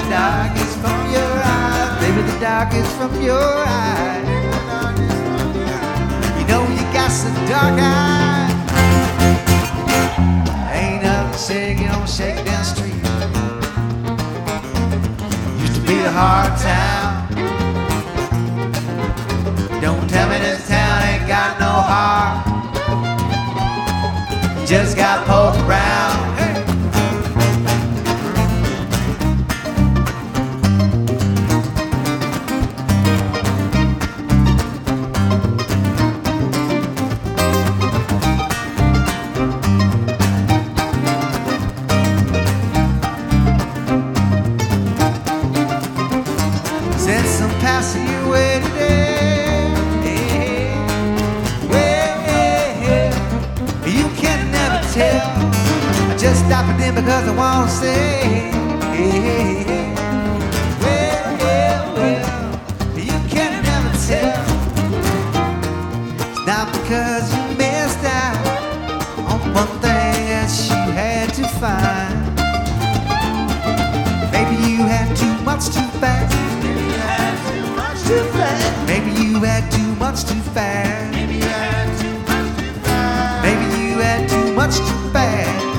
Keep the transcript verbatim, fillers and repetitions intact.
dark is from your eyes. Baby, the dark is from your eyes. You know you got some dark eyes. Ain't nothing shaking on Shakedown Street. Used to be a hard town. Don't tell me this town ain't got no heart. Just got poke around. Hey. Send some passing your way today. Well, you can never tell. I just stopped in because I want to say. Well, well, you can never tell. It's not because you missed out on one thing that you had to find. Maybe you had too much too fast. Too fast. Maybe you had too much too fast. Maybe you had too much too fast. Maybe you had too much too fast.